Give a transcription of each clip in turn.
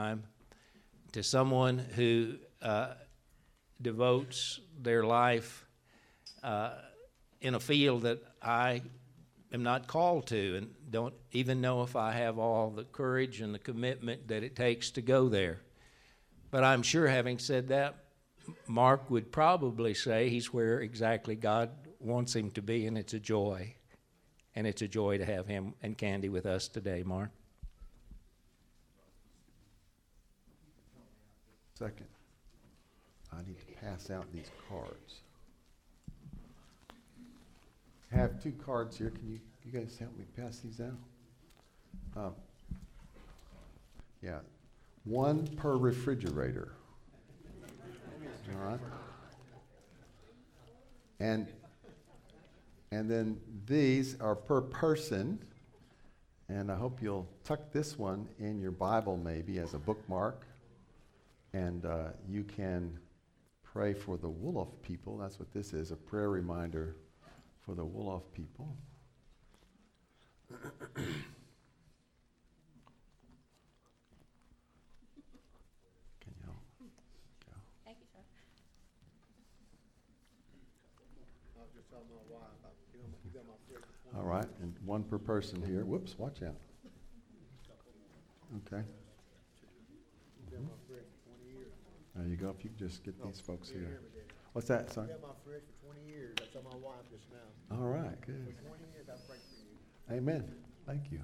time to someone who devotes their life in a field that I am not called to and don't even know if I have all the courage and the commitment that it takes to go there. But I'm sure, having said that, Mark would probably say he's where exactly God wants him to be, and it's a joy. And it's a joy to have him and Candy with us today, Mark. Second, I need to pass out these cards. I have 2 cards here. Can you guys help me pass these out? Yeah, 1 per refrigerator. All right. And then these are per person. And I hope you'll tuck this one in your Bible maybe as a bookmark. And you can pray for the Wolof people. That's what this is, a prayer reminder for the Wolof people. Can you help? Go. Thank you, sir. I was just telling my wife, you got my fridge. All right, and 1 per person here. Whoops, watch out. Okay. There you go. If you could just get these folks here. What's that, son? I got my fridge for 20 years. I told my wife just now. All right, good. For 20 years, I've prayed for you. Amen. Thank you.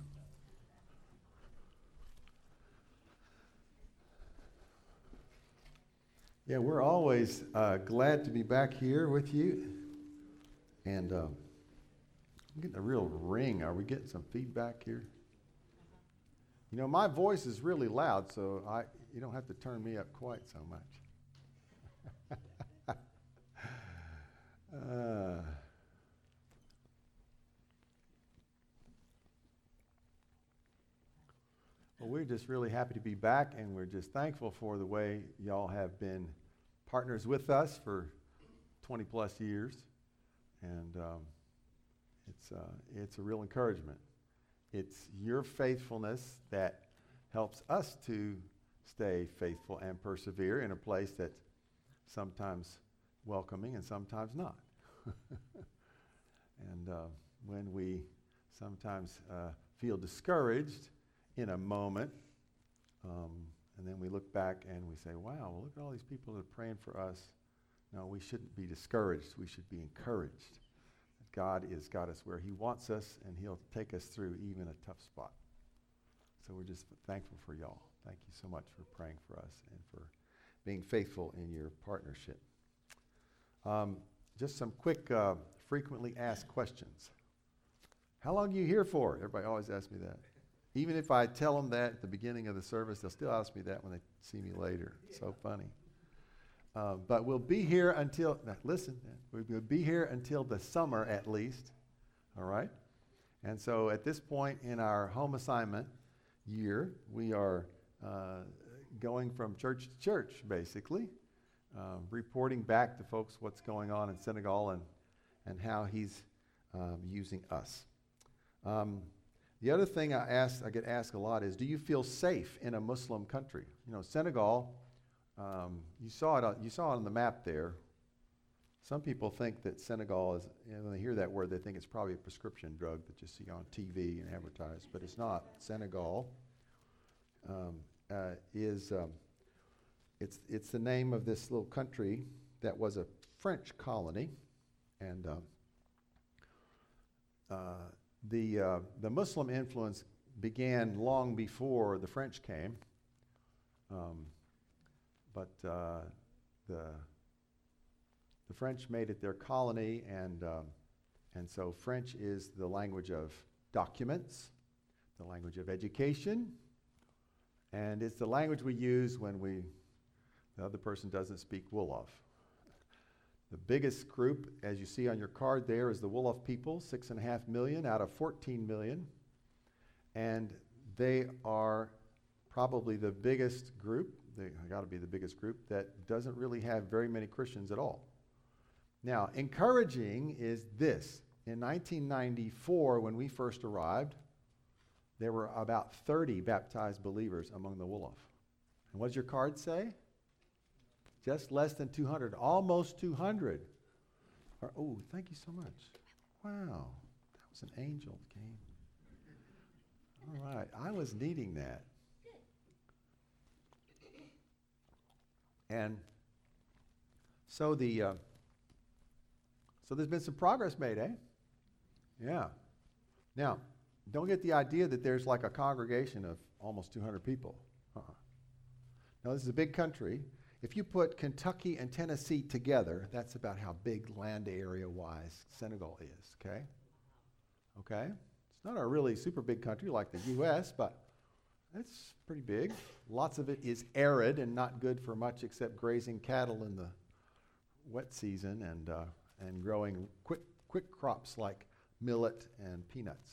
Yeah, we're always glad to be back here with you. And I'm getting a real ring. Are we getting some feedback here? You know, my voice is really loud, so you don't have to turn me up quite so much. Well, we're just really happy to be back, and we're just thankful for the way y'all have been partners with us for 20 plus years, and it's a real encouragement. It's your faithfulness that helps us to stay faithful and persevere in a place that's sometimes welcoming and sometimes not. And when we sometimes feel discouraged in a moment, and then we look back and we say, wow, well, look at all these people that are praying for us. No, we shouldn't be discouraged. We should be encouraged. God has got us where he wants us, and he'll take us through even a tough spot. So we're just thankful for y'all. Thank you so much for praying for us and for being faithful in your partnership. Just some quick frequently asked questions. How long are you here for? Everybody always asks me that. Even if I tell them that at the beginning of the service, they'll still ask me that when they see me later. It's so funny. But we'll be here until, we'll be here until the summer at least, all right? And so at this point in our home assignment year, we are going from church to church, basically, reporting back to folks what's going on in Senegal and how he's using us. The other thing I get asked a lot is, do you feel safe in a Muslim country? You know, Senegal, you saw it on the map there. Some people think that Senegal is, when they hear that word, they think it's probably a prescription drug that you see on TV and advertised, but it's not. Senegal it's the name of this little country that was a French colony, and the Muslim influence began long before the French came. But the French made it their colony, and so French is the language of documents, the language of education, and it's the language we use when the other person doesn't speak Wolof. The biggest group, as you see on your card there, is the Wolof people, 6.5 million out of 14 million, and they are probably the biggest group. They got to be the biggest group that doesn't really have very many Christians at all. Now, encouraging is this. In 1994, when we first arrived, there were about 30 baptized believers among the Wolof. And what does your card say? Just less than 200, almost 200. Oh, thank you so much. Wow, that was an angel that came. All right, I was needing that. And so so there's been some progress made, eh? Yeah. Now, don't get the idea that there's like a congregation of almost 200 people. Now, this is a big country. If you put Kentucky and Tennessee together, that's about how big land area-wise Senegal is, okay? Okay? It's not a really super big country like the U.S., but it's pretty big. Lots of it is arid and not good for much except grazing cattle in the wet season and growing quick crops like millet and peanuts.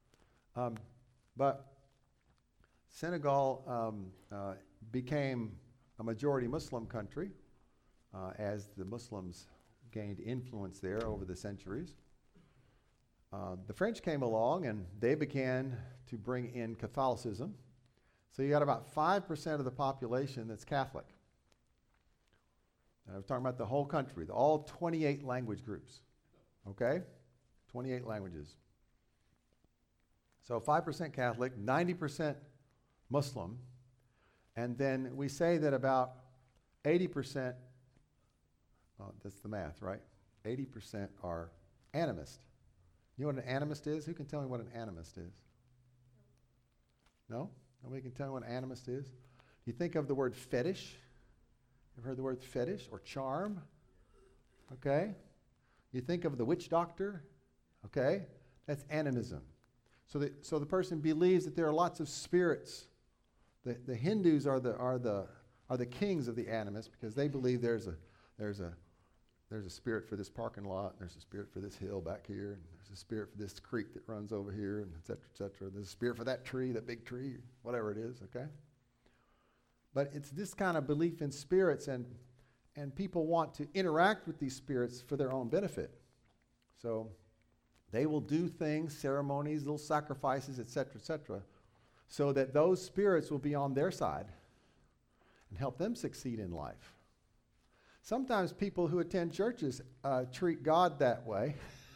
But Senegal became a majority Muslim country as the Muslims gained influence there over the centuries. The French came along and they began to bring in Catholicism. So you got about 5% of the population that's Catholic. And I'm talking about the whole country, all 28 language groups. Okay? 28 languages. So 5% Catholic, 90% Muslim, and then we say that about 80%, that's the math, right? 80% are animist. You know what an animist is? Who can tell me what an animist is? No? Nobody can tell me what an animist is? You think of the word fetish. Ever heard the word fetish or charm? Okay. You think of the witch doctor. Okay. That's animism. So the person believes that there are lots of spirits. The Hindus are the kings of the animists because they believe there's a spirit for this parking lot, and there's a spirit for this hill back here, and there's a spirit for this creek that runs over here, and et cetera, et cetera. There's a spirit for that tree, that big tree, whatever it is, okay? But it's this kind of belief in spirits, and people want to interact with these spirits for their own benefit. So they will do things, ceremonies, little sacrifices, et cetera, so that those spirits will be on their side and help them succeed in life. Sometimes people who attend churches treat God that way.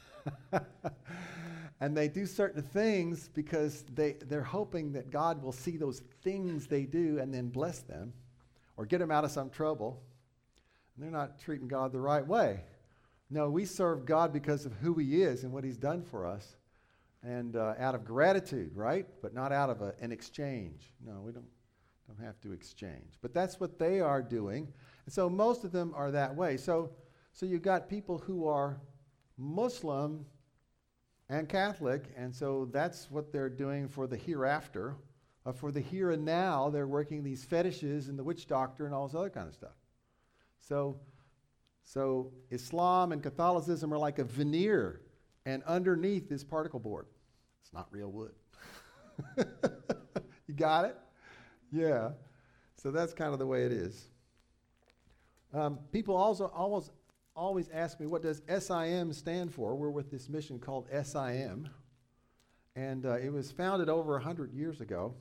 And they do certain things because they're hoping that God will see those things they do and then bless them or get them out of some trouble. And they're not treating God the right way. No, we serve God because of who He is and what He's done for us. And out of gratitude, right? But not out of an exchange. No, we don't have to exchange. But that's what they are doing. And so most of them are that way. So you've got people who are Muslim and Catholic, and so that's what they're doing for the hereafter. For the here and now, they're working these fetishes and the witch doctor and all this other kind of stuff. So Islam and Catholicism are like a veneer, and underneath is particle board. It's not real wood. You got it? Yeah. So that's kind of the way it is. People also always ask me, what does SIM stand for? We're with this mission called SIM. And it was founded over 100 years ago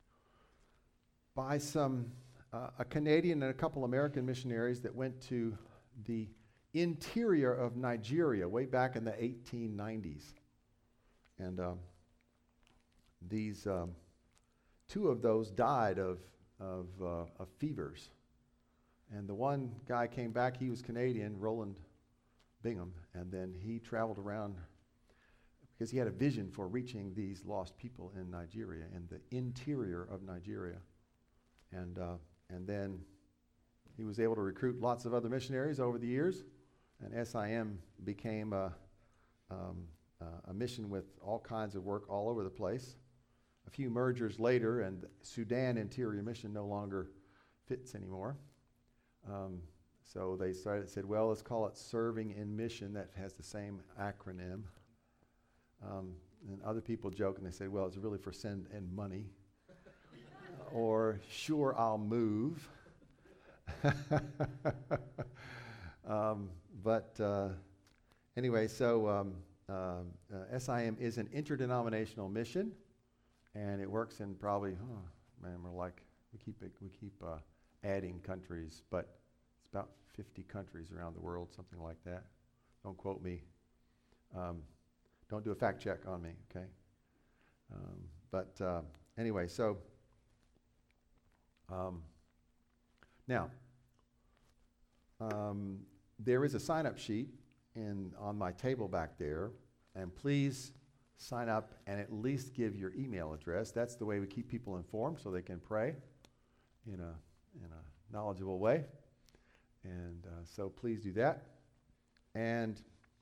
by a Canadian and a couple American missionaries that went to the interior of Nigeria way back in the 1890s. And these two of those died of fevers. And the one guy came back, he was Canadian, Roland Bingham, and then he traveled around because he had a vision for reaching these lost people in Nigeria, in the interior of Nigeria. And then he was able to recruit lots of other missionaries over the years, and SIM became a mission with all kinds of work all over the place. A few mergers later, and Sudan Interior Mission no longer fits anymore. So they said, well, let's call it Serving in Mission. That has the same acronym. And other people joke and they say, well, it's really for send and money. Or sure, I'll move. Anyway, so SIM is an interdenominational mission, and it works in probably, we keep adding countries, but it's about 50 countries around the world, something like that. Don't quote me. Don't do a fact check on me, okay? Anyway, so now there is a sign-up sheet on my table back there, and please sign up and at least give your email address. That's the way we keep people informed so they can pray in a knowledgeable way. And so please do that. And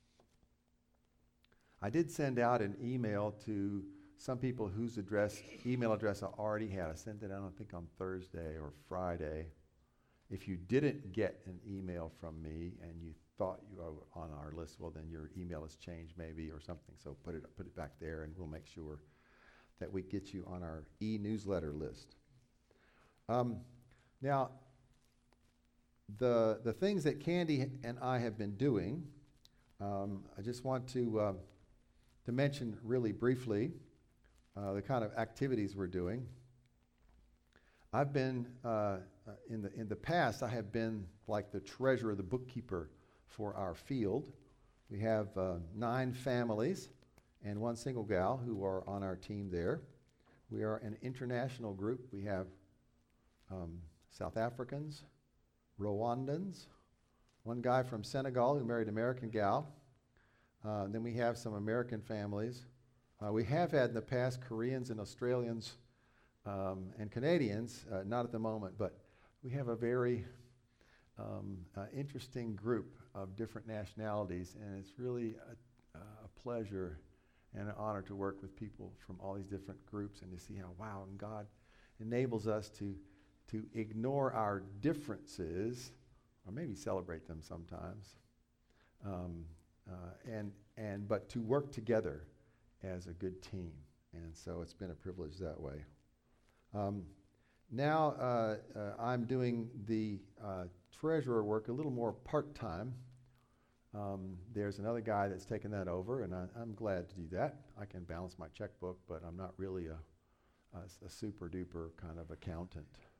I did send out an email to some people whose email address I already had. I sent it out, I think, on Thursday or Friday. If you didn't get an email from me and you thought you were on our list, well, then your email has changed maybe or something. So put it back there, and we'll make sure that we get you on our e-newsletter list. Now, the things that Candy and I have been doing, I just want to mention really briefly the kind of activities we're doing. I've been in the past, I have been like the treasurer, the bookkeeper for our field. We have 9 families and 1 single gal who are on our team there. We are an international group. We have South Africans, Rwandans, 1 guy from Senegal who married an American gal. Then we have some American families. We have had in the past Koreans and Australians and Canadians, not at the moment, but we have a very interesting group of different nationalities, and it's really a pleasure and an honor to work with people from all these different groups and to see how, wow, and God enables us to ignore our differences, or maybe celebrate them sometimes, but to work together as a good team. And so it's been a privilege that way. Now I'm doing the treasurer work a little more part-time. There's another guy that's taken that over, and I'm glad to do that. I can balance my checkbook, but I'm not really a super-duper kind of accountant.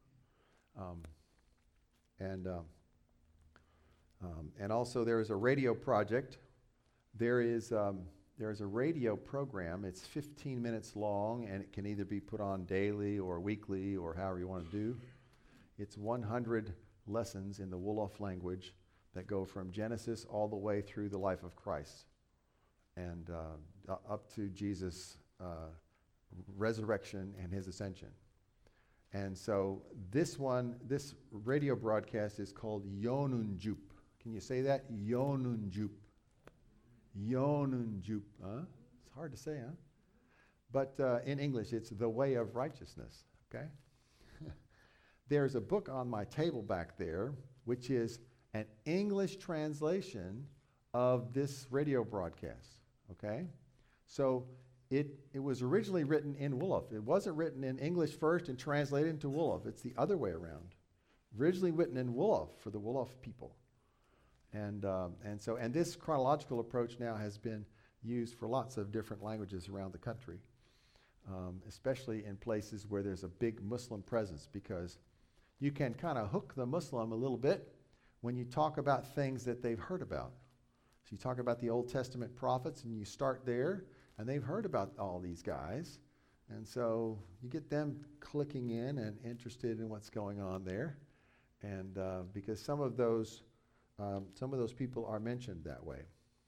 And also there is a radio project. There is a radio program. It's 15 minutes long, and it can either be put on daily or weekly or however you want to do. It's 100 lessons in the Wolof language that go from Genesis all the way through the life of Christ and up to Jesus' resurrection and his ascension. And so this radio broadcast is called Yonunjup. Can you say that? Yonunjup. Yonunjup. Huh? It's hard to say, huh? But in English, it's the way of righteousness, okay? There's a book on my table back there, which is an English translation of this radio broadcast, okay? So it was originally written in Wolof. It wasn't written in English first and translated into Wolof. It's the other way around. Originally written in Wolof for the Wolof people. And this chronological approach now has been used for lots of different languages around the country, especially in places where there's a big Muslim presence, because you can kind of hook the Muslim a little bit when you talk about things that they've heard about. So you talk about the Old Testament prophets, and you start there, and they've heard about all these guys. And so you get them clicking in and interested in what's going on there. And because some of those people are mentioned that way.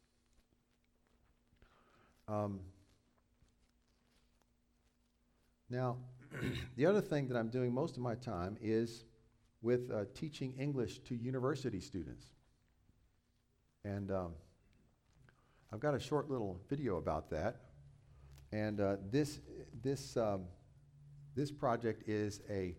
Now, the other thing that I'm doing most of my time is with teaching English to university students. And I've got a short little video about that. And this project is a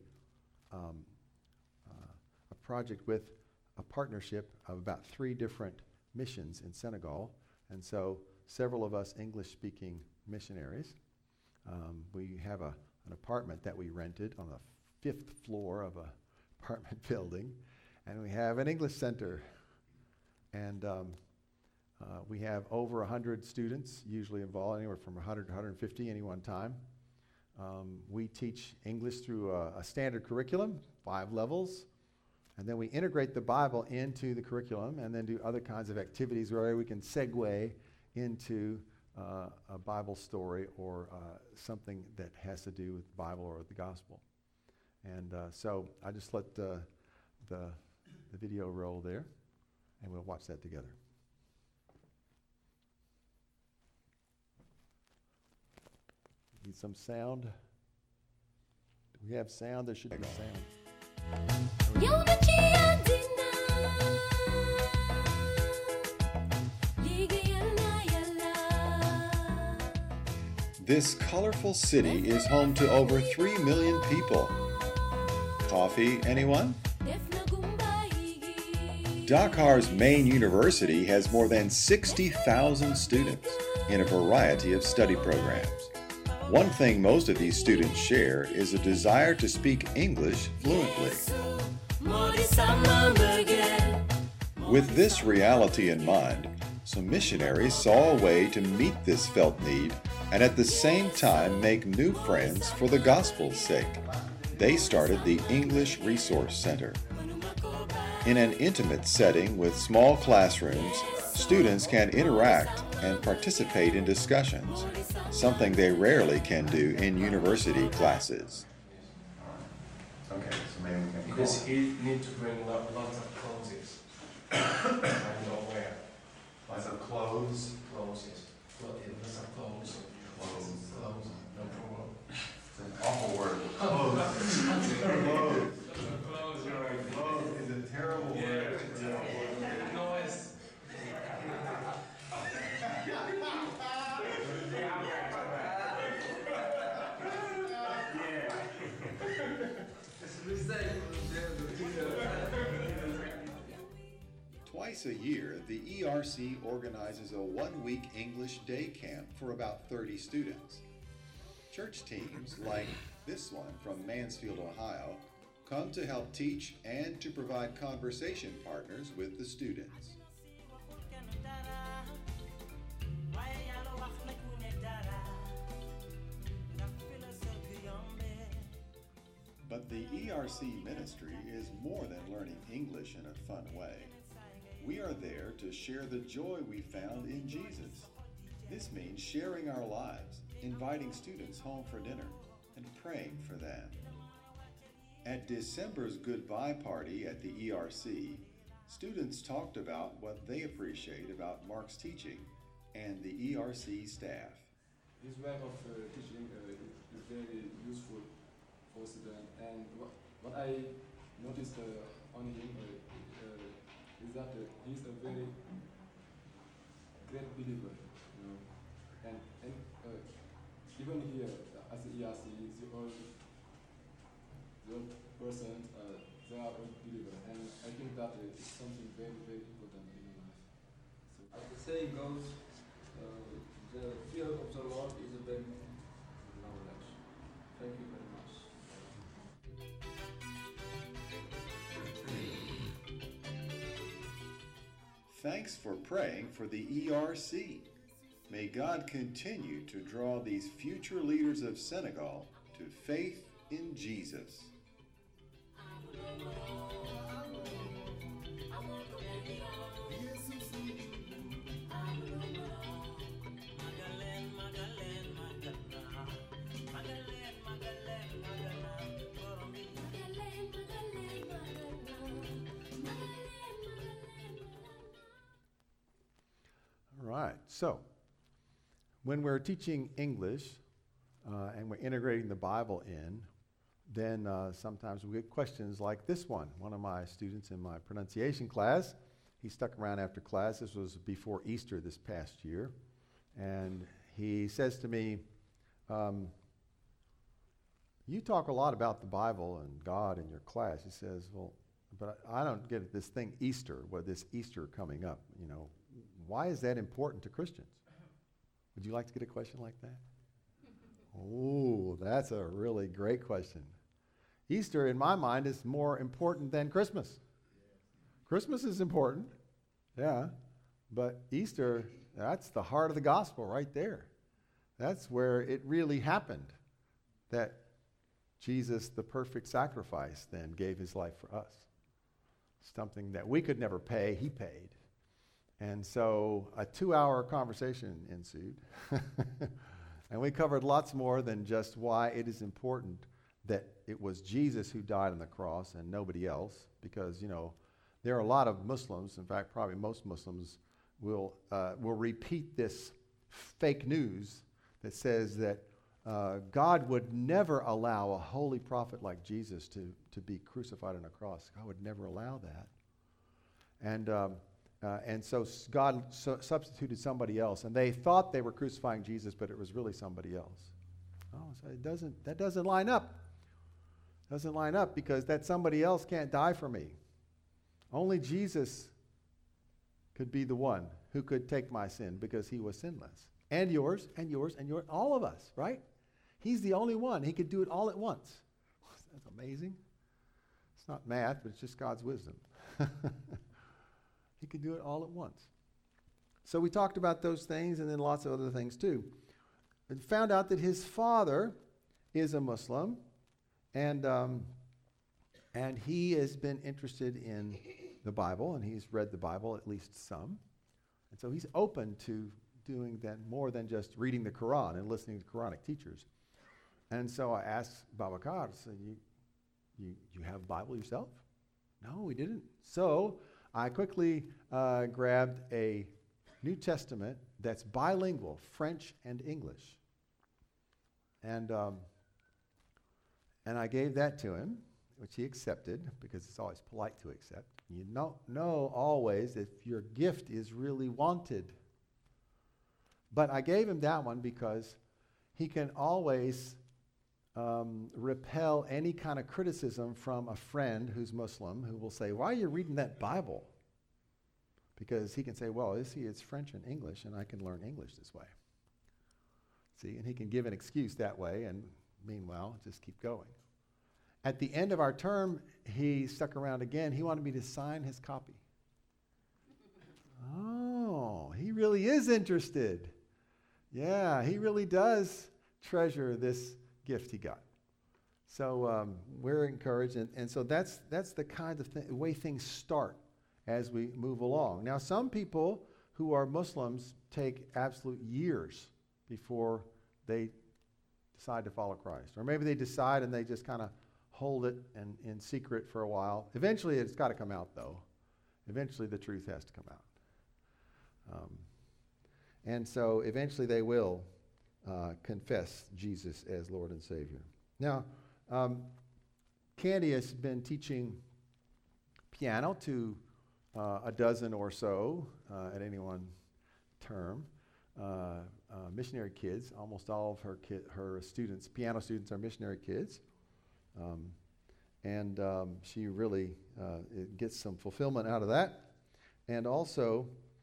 project with a partnership of about 3 different missions in Senegal. And so several of us English-speaking missionaries. We have an apartment that we rented on the 5th floor of an apartment building. And we have an English center. And we have over 100 students usually involved, anywhere from 100 to 150 any one time. We teach English through a standard curriculum, 5 levels. And then we integrate the Bible into the curriculum and then do other kinds of activities where we can segue into a Bible story or something that has to do with the Bible or the gospel. And so I just let the video roll there, and we'll watch that together. Need some sound? Do we have sound? There should be sound. This colorful city is home to over 3 million people. Coffee, anyone? Dakar's main university has more than 60,000 students in a variety of study programs. One thing most of these students share is a desire to speak English fluently. With this reality in mind, some missionaries saw a way to meet this felt need and at the same time make new friends for the gospel's sake. They started the English Resource Center. In an intimate setting with small classrooms, students can interact and participate in discussions, something they rarely can do in university classes. Okay, so maybe we can Because he need to bring lots of clothes. I don't wear lots of clothes. clothes. Lots of clothes. Clothes. No problem. It's an awful word. Clothes. Clothes. Clothes, you're right. Clothes is a terrible word. Noise. Twice a year, the ERC organizes a one-week English day camp for about 30 students. Church teams, like this one from Mansfield, Ohio, come to help teach and to provide conversation partners with the students. But the ERC ministry is more than learning English in a fun way. We are there to share the joy we found in Jesus. This means sharing our lives, inviting students home for dinner, and praying for them. At December's goodbye party at the ERC, students talked about what they appreciate about Mark's teaching and the ERC staff. His way of teaching is very useful for students, and what I noticed on him is that he's a very great believer, you know, and even here as the ERC, the old person, they are all believer, and I think that is something very, very important in life. So, as the saying goes, the fear of the Lord is a big knowledge. Thank you very much. Thanks for praying for the ERC. May God continue to draw these future leaders of Senegal to faith in Jesus. All right, so when we're teaching English and we're integrating the Bible in, then sometimes we get questions like this one. One of my students in my pronunciation class, he stuck around after class. This was before Easter this past year. And he says to me, you talk a lot about the Bible and God in your class. He says, well, but I don't get this thing Easter, well, this Easter coming up, you know. Why is that important to Christians? Would you like to get a question like that? Oh, that's a really great question. Easter, in my mind, is more important than Christmas. Christmas is important, yeah, but Easter, that's the heart of the gospel right there. That's where it really happened, that Jesus, the perfect sacrifice, then gave his life for us. something that we could never pay, he paid. And so a 2-hour conversation ensued. And we covered lots more than just why it is important that it was Jesus who died on the cross and nobody else. Because, there are a lot of Muslims, in fact, probably most Muslims, will repeat this fake news that says that God would never allow a holy prophet like Jesus to be crucified on a cross. God would never allow that. And so God substituted somebody else, and they thought they were crucifying Jesus, but it was really somebody else. Oh, so that doesn't line up. Doesn't line up because that somebody else can't die for me. Only Jesus could be the one who could take my sin because he was sinless. And yours, and yours, and yours, all of us, right? He's the only one. He could do it all at once. That's amazing. It's not math, but it's just God's wisdom. He could do it all at once. So we talked about those things and then lots of other things too. And found out that his father is a Muslim, and he has been interested in the Bible, and he's read the Bible, at least some. And so he's open to doing that more than just reading the Quran and listening to Quranic teachers. And so I asked Babakar, so you have a Bible yourself? No, we didn't. So I quickly grabbed a New Testament that's bilingual, French and English. And I gave that to him, which he accepted, because it's always polite to accept. You know always if your gift is really wanted. But I gave him that one because he can always repel any kind of criticism from a friend who's Muslim who will say, why are you reading that Bible? Because he can say, well, it's French and English, and I can learn English this way. See, and he can give an excuse that way, and meanwhile, just keep going. At the end of our term, he stuck around again. He wanted me to sign his copy. Oh, he really is interested. Yeah, he really does treasure this gift he got. So we're encouraged, and so that's the kind of way things start as we move along. Now, some people who are Muslims take absolute years before they decide to follow Christ. Or maybe they decide and they just kind of hold it in secret for a while. Eventually, it's got to come out, though. Eventually, the truth has to come out. And so eventually they will confess Jesus as Lord and Savior. Now, Candy has been teaching piano to a dozen or so at any one term. Missionary kids. Almost all of her students, piano students, are missionary kids. And she really gets some fulfillment out of that. And also,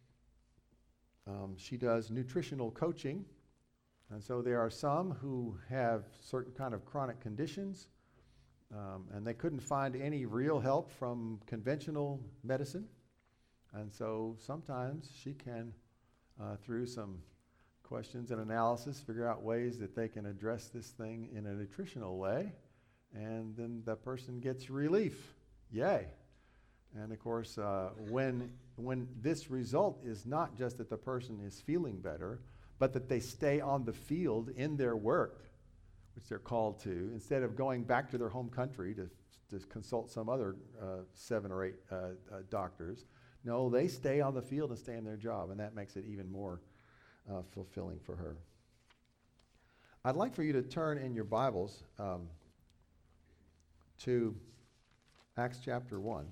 she does nutritional coaching. And so there are some who have certain kind of chronic conditions, and they couldn't find any real help from conventional medicine. And so sometimes she can, through some questions and analysis, figure out ways that they can address this thing in a nutritional way, and then the person gets relief. Yay. And of course, when this result is not just that the person is feeling better, but that they stay on the field in their work, which they're called to, instead of going back to their home country to consult some other 7 or 8 doctors. No, they stay on the field and stay in their job, and that makes it even more fulfilling for her. I'd like for you to turn in your Bibles to Acts chapter 1.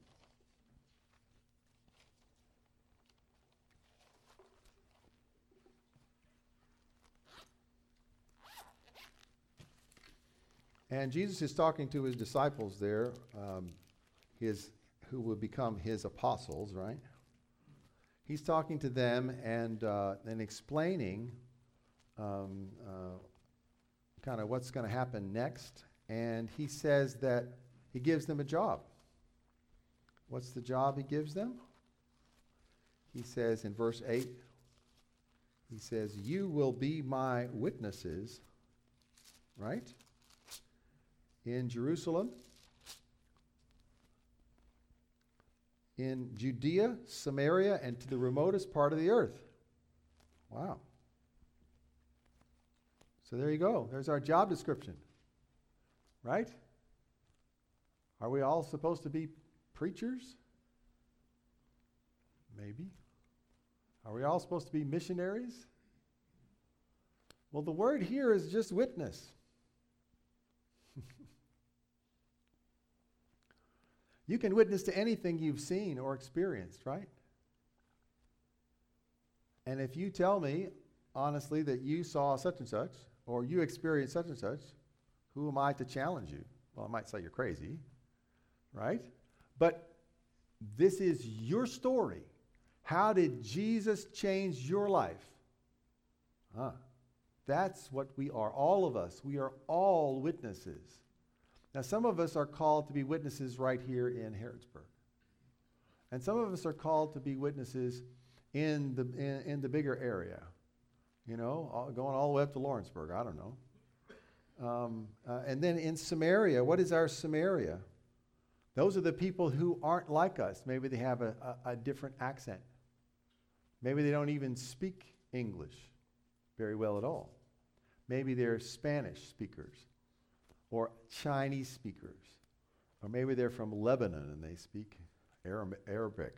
And Jesus is talking to his disciples there, who will become his apostles, right? He's talking to them and explaining kind of what's going to happen next. And he says that he gives them a job. What's the job he gives them? He says in verse 8, he says, you will be my witnesses, right? In Jerusalem, in Judea, Samaria, and to the remotest part of the earth. Wow. So there you go. There's our job description. Right? Are we all supposed to be preachers? Maybe. Are we all supposed to be missionaries? Well, the word here is just witness. You can witness to anything you've seen or experienced, right? And if you tell me, honestly, that you saw such and such, or you experienced such and such, who am I to challenge you? Well, I might say you're crazy, right? But this is your story. How did Jesus change your life? That's what we are, all of us. We are all witnesses. Now, some of us are called to be witnesses right here in Harrodsburg. And some of us are called to be witnesses in the bigger area. You know, going all the way up to Lawrenceburg, I don't know. And then in Samaria, what is our Samaria? Those are the people who aren't like us. Maybe they have a different accent. Maybe they don't even speak English very well at all. Maybe they're Spanish speakers or Chinese speakers. Or maybe they're from Lebanon and they speak Arabic.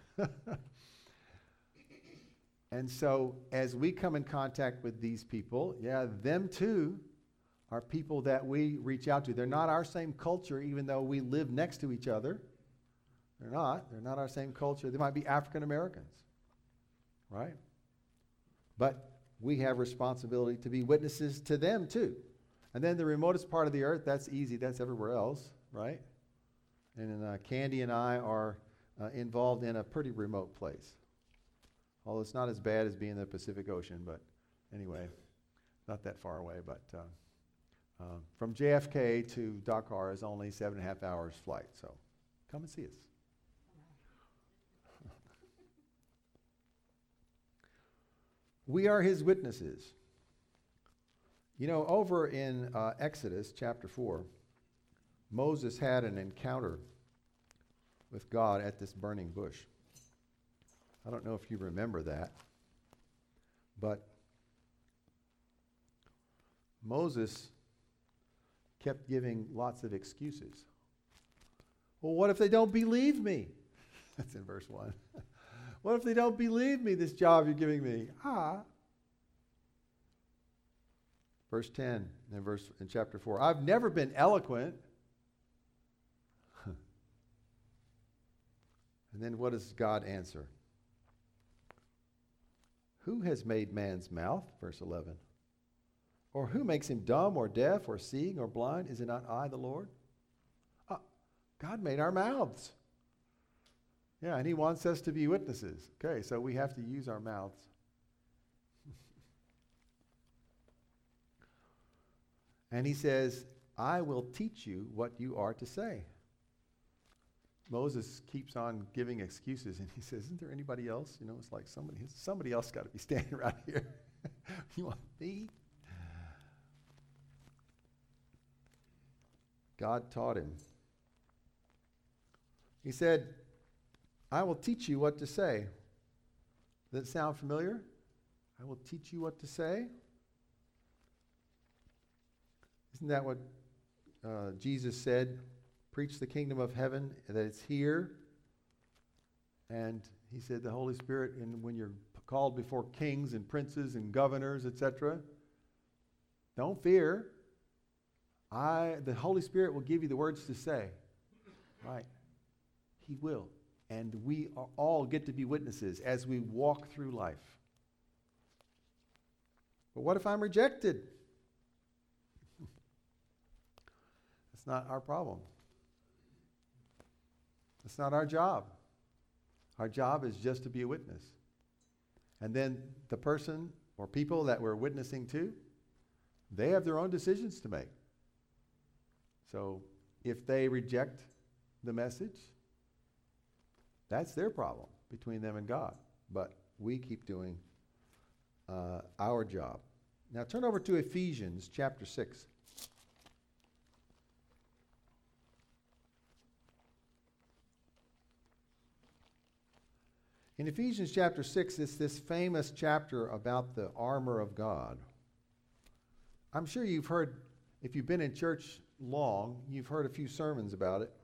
And so as we come in contact with these people, them too are people that we reach out to. They're not our same culture, even though we live next to each other. They're not our same culture. They might be African Americans, right? But we have responsibility to be witnesses to them too. And then the remotest part of the earth, that's easy. That's everywhere else, right? And Candy and I are involved in a pretty remote place. Although it's not as bad as being in the Pacific Ocean, but anyway, not that far away. But from JFK to Dakar is only 7.5 hours flight, so come and see us. We are his witnesses. You know, over in Exodus chapter 4, Moses had an encounter with God at this burning bush. I don't know if you remember that, but Moses kept giving lots of excuses. Well, what if they don't believe me? That's in verse 1. What if they don't believe me, this job you're giving me? Verse 10 in chapter 4. I've never been eloquent. And then what does God answer? Who has made man's mouth? Verse 11. Or who makes him dumb or deaf or seeing or blind? Is it not I, the Lord? God made our mouths. Yeah, and he wants us to be witnesses. Okay, so we have to use our mouths. And he says, I will teach you what you are to say. Moses keeps on giving excuses, and he says, isn't there anybody else? You know, it's like somebody else got to be standing around here. You want me? God taught him. He said, I will teach you what to say. Does that sound familiar? I will teach you what to say. Isn't that what Jesus said? Preach the kingdom of heaven, that it's here. And he said the Holy Spirit, and when you're called before kings and princes and governors, etc., don't fear. The Holy Spirit will give you the words to say. Right. He will. And we all get to be witnesses as we walk through life. But what if I'm rejected? That's not our problem. It's not our job. Our job is just to be a witness. And then the person or people that we're witnessing to, they have their own decisions to make. So if they reject the message, that's their problem between them and God. But we keep doing our job. Now turn over to Ephesians chapter 6. In Ephesians chapter 6, it's this famous chapter about the armor of God. I'm sure you've heard, if you've been in church long, you've heard a few sermons about it.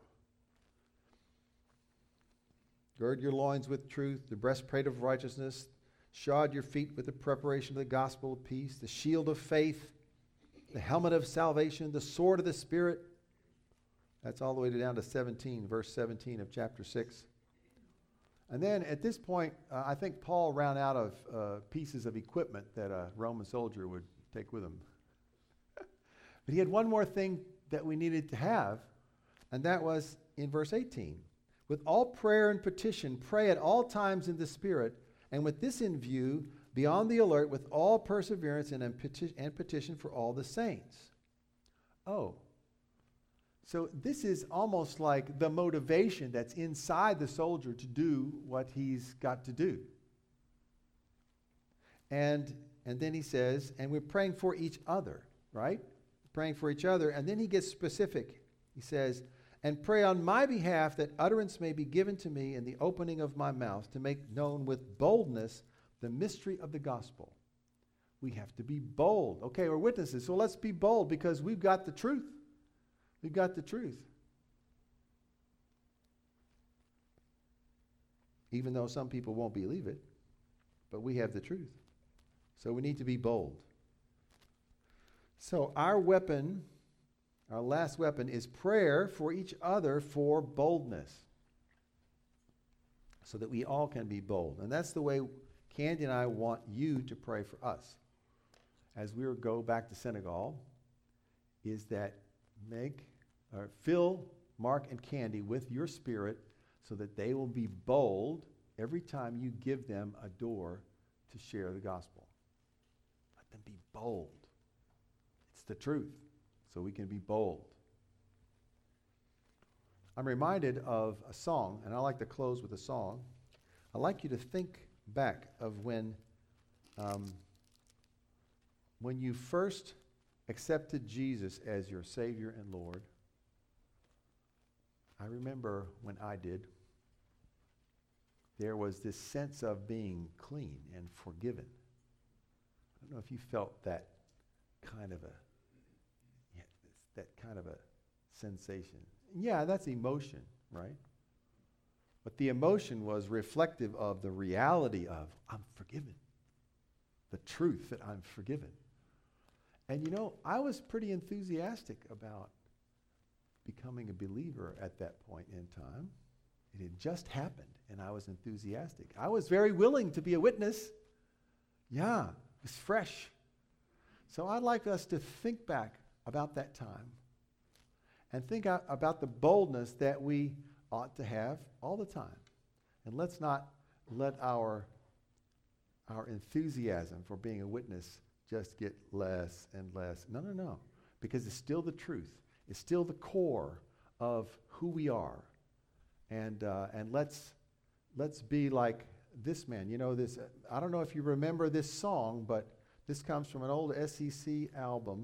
Gird your loins with truth, the breastplate of righteousness, shod your feet with the preparation of the gospel of peace, the shield of faith, the helmet of salvation, the sword of the Spirit. That's all the way down to 17, verse 17 of chapter 6. And then at this point, I think Paul ran out of pieces of equipment that a Roman soldier would take with him. But he had one more thing that we needed to have, and that was in verse 18. With all prayer and petition, pray at all times in the Spirit, and with this in view, be on the alert with all perseverance and petition for all the saints. Oh, so this is almost like the motivation that's inside the soldier to do what he's got to do. And then he says, and we're praying for each other, right? Praying for each other. And then he gets specific. He says, and pray on my behalf that utterance may be given to me in the opening of my mouth to make known with boldness the mystery of the gospel. We have to be bold. Okay, we're witnesses, so let's be bold because we've got the truth. We've got the truth. Even though some people won't believe it, but we have the truth. So we need to be bold. So our weapon, our last weapon, is prayer for each other for boldness. So that we all can be bold. And that's the way Candy and I want you to pray for us. As we go back to Senegal, is that fill Mark and Candy with your spirit so that they will be bold every time you give them a door to share the gospel. Let them be bold. It's the truth, so we can be bold. I'm reminded of a song, and I like to close with a song. I'd like you to think back of when you first accepted Jesus as your Savior and Lord. I remember when I did, there was this sense of being clean and forgiven. I don't know if you felt that kind of a sensation. Yeah, that's emotion, right? But the emotion was reflective of the reality of, I'm forgiven. The truth that I'm forgiven. And you know, I was pretty enthusiastic about becoming a believer at that point in time. It had just happened, and I was enthusiastic. I was very willing to be a witness. Yeah, it was fresh. So I'd like us to think back about that time and think about the boldness that we ought to have all the time. And let's not let our enthusiasm for being a witness just get less and less. No. Because it's still the truth. It's still the core of who we are. And let's be like this man. You know, this. I don't know if you remember this song, but this comes from an old SEC album.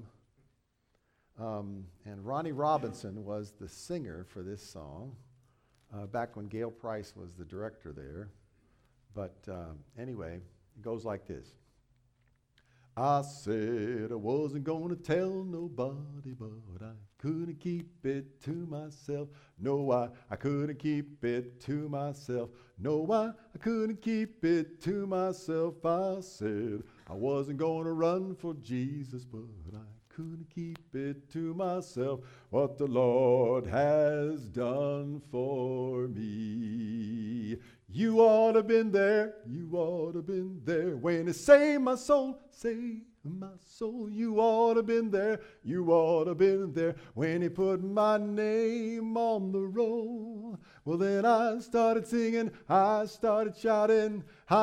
And Ronnie Robinson was the singer for this song back when Gail Price was the director there. But anyway, it goes like this. I said I wasn't going to tell nobody, but I couldn't keep it to myself. No, I couldn't keep it to myself. No, I couldn't keep it to myself. I said I wasn't going to run for Jesus, but I couldn't keep it to myself. What the Lord has done for me. You ought to have been there. You ought to have been there. When He saved my soul, saved my soul. You ought to have been there. You ought to have been there. When He put my name on the roll. Well, then I started singing. I started shouting.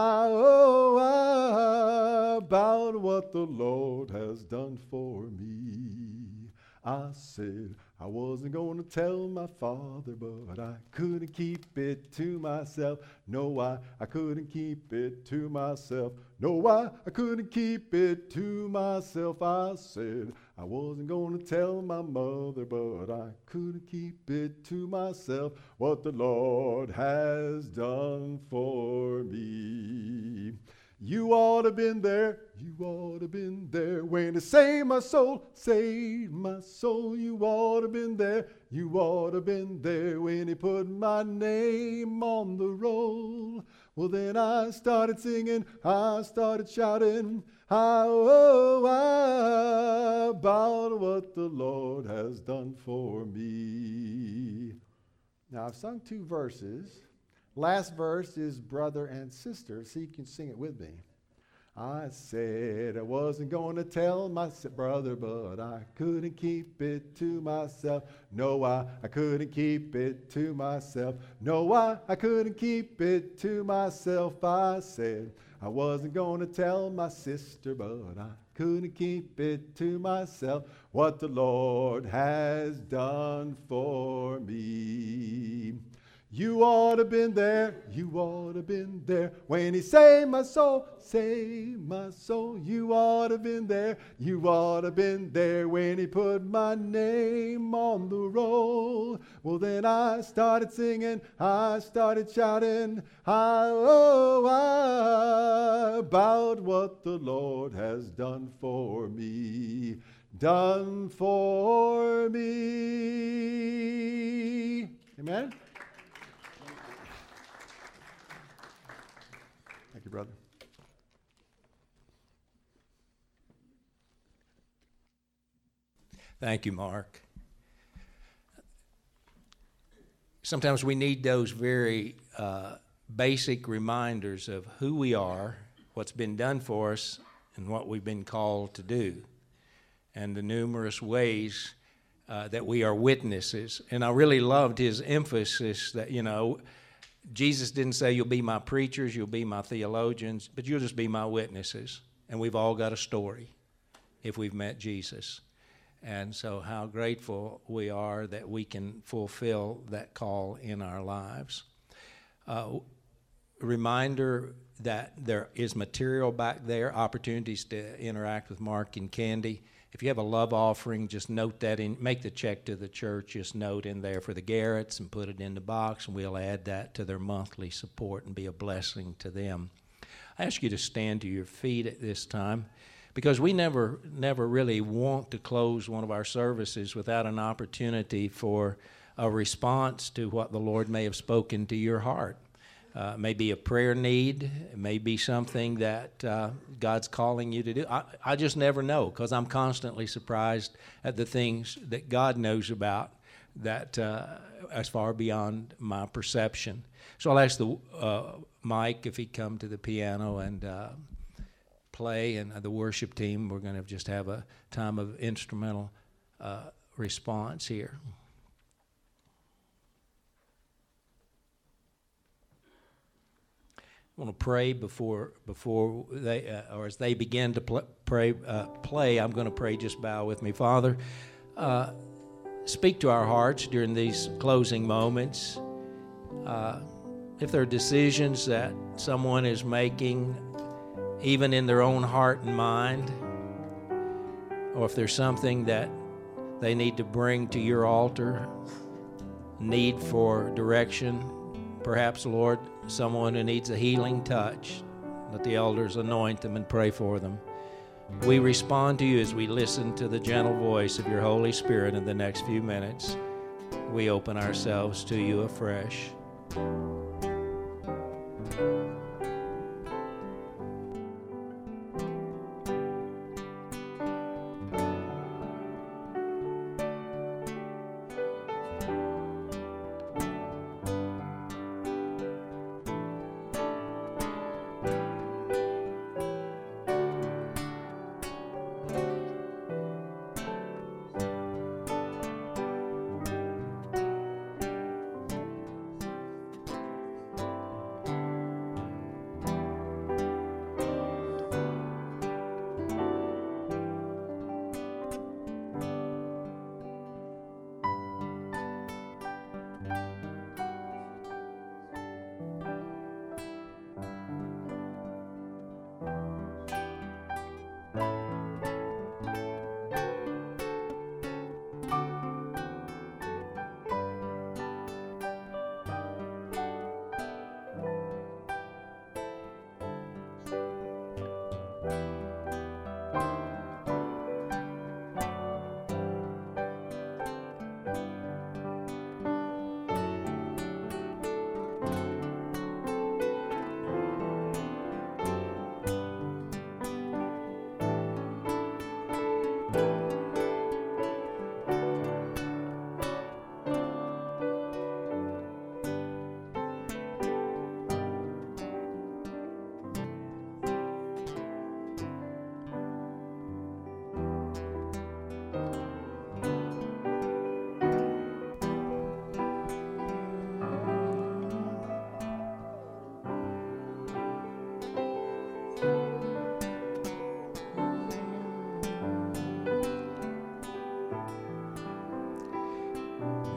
About what the Lord has done for me. I said I wasn't going to tell my father, but I couldn't keep it to myself. No, I couldn't keep it to myself. No, I couldn't keep it to myself. I said I wasn't gonna tell my mother, but I couldn't keep it to myself, what the Lord has done for me. You ought to been there, you ought to been there when He saved my soul, saved my soul. You ought to been there, you ought to been there when He put my name on the roll. Well, then I started singing, I started shouting, about what the Lord has done for me. Now, I've sung 2 verses. Last verse is brother and sister, so you can sing it with me. I said I wasn't going to tell my brother, but I couldn't keep it to myself. No, I couldn't keep it to myself. No, I couldn't keep it to myself. I said I wasn't going to tell my sister, but I couldn't keep it to myself, what the Lord has done for me. You ought to have been there, you ought to have been there when He saved my soul, saved my soul. You ought to have been there, you ought to have been there when He put my name on the roll. Well, then I started singing, I started shouting, about what the Lord has done for me, done for me. Amen? Thank you, brother. Thank you, Mark. Sometimes we need those very basic reminders of who we are, what's been done for us, and what we've been called to do, and the numerous ways that we are witnesses. And I really loved his emphasis that, Jesus didn't say you'll be my preachers, you'll be my theologians, but you'll just be my witnesses. And we've all got a story if we've met Jesus. And so how grateful we are that we can fulfill that call in our lives. A reminder that there is material back there, opportunities to interact with Mark and Candy. If you have a love offering, just note that in, make the check to the church, just note in there for the Garretts and put it in the box, and we'll add that to their monthly support and be a blessing to them. I ask you to stand to your feet at this time, because we never really want to close one of our services without an opportunity for a response to what the Lord may have spoken to your heart. It may be a prayer need. It may be something that God's calling you to do. I just never know, because I'm constantly surprised at the things that God knows about that as far beyond my perception. So I'll ask the Mike if he'd come to the piano and play, and the worship team. We're going to just have a time of instrumental response here. I want to pray before they, or as they begin to play, I'm going to pray. Just bow with me. Father, speak to our hearts during these closing moments. If there are decisions that someone is making, even in their own heart and mind, or if there's something that they need to bring to your altar, need for direction, perhaps, Lord, someone who needs a healing touch, let the elders anoint them and pray for them. We respond to you as we listen to the gentle voice of your Holy Spirit in the next few minutes. We open ourselves to you afresh.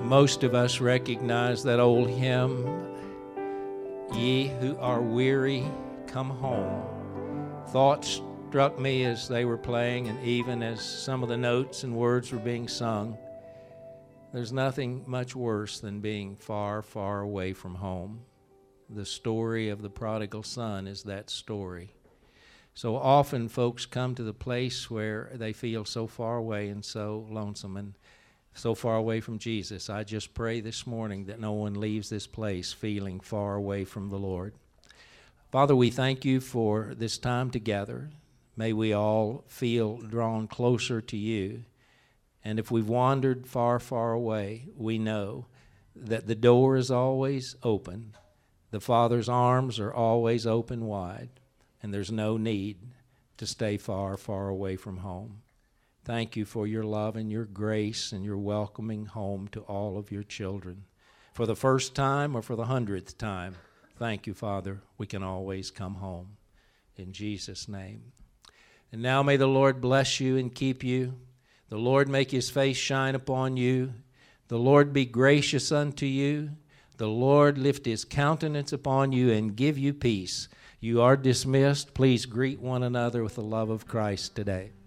Most of us recognize that old hymn, "Ye who are weary, come home." Thoughts struck me as they were playing, and even as some of the notes and words were being sung. There's nothing much worse than being far, far away from home. The story of the prodigal son is that story. So often folks come to the place where they feel so far away and so lonesome and so far away from Jesus. I just pray this morning that no one leaves this place feeling far away from the Lord. Father, we thank you for this time together. May we all feel drawn closer to you. And if we've wandered far, far away, we know that the door is always open. The Father's arms are always open wide, and there's no need to stay far, far away from home. Thank you for your love and your grace and your welcoming home to all of your children. For the first time or for the 100th time, thank you, Father, we can always come home. In Jesus' name. And now may the Lord bless you and keep you. The Lord make his face shine upon you. The Lord be gracious unto you. The Lord lift his countenance upon you and give you peace. You are dismissed. Please greet one another with the love of Christ today.